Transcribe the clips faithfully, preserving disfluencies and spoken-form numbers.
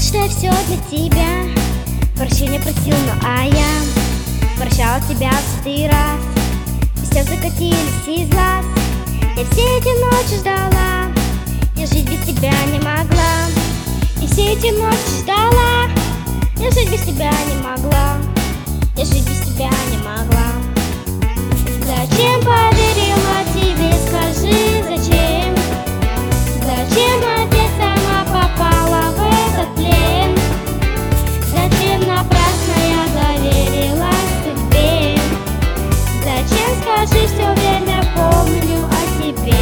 что я все для тебя. Прощения просил, ну а я прощала тебя сотый раз. И слезы катились из глаз. Я все эти ночи ждала, я жить без тебя не могла. И все эти ночи ждала, я жить без тебя не могла. Я жить без тебя не могла. Зачем поверила тебе, скажи, зачем? Зачем опять сама попала в этот плен? Зачем напрасно я доверилась судьбе? Зачем, скажи, все время помню о тебе?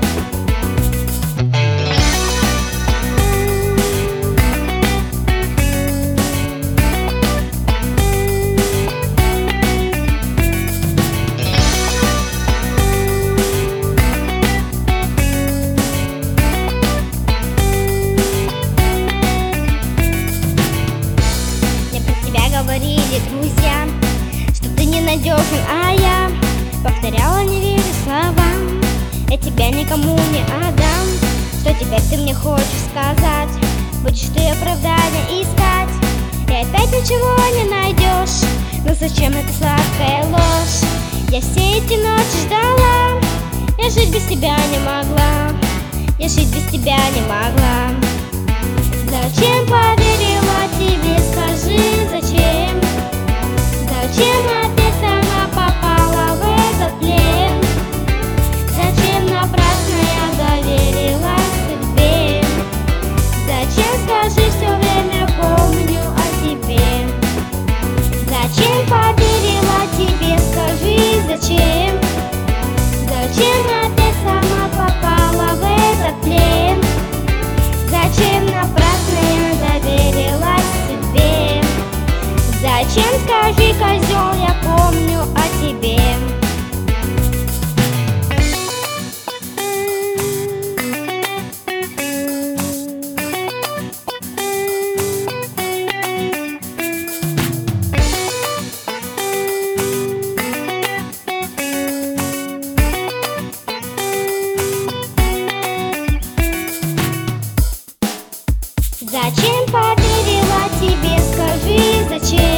Говорили друзья, что ты ненадежен, а я повторяла, не веря словам. Я тебя никому не отдам. Что теперь ты мне хочешь сказать? Будешь ты оправдания искать, и опять ничего не найдешь. Но зачем эта сладкая ложь? Я все эти ночи ждала, я жить без тебя не могла. Я жить без тебя не могла. Зачем поверила тебе, скажи, зачем? Зачем опять сама попала в этот плен? Зачем напрасно я доверилась судьбе? Зачем, скажи, все время помню о тебе? Зачем поверила тебе, скажи, зачем? Зачем опять сама попала в этот плен? Зачем напрасно я доверилась судьбе? Зачем, скажи, козел, я помню о тебе? Зачем поверила тебе, скажи, зачем?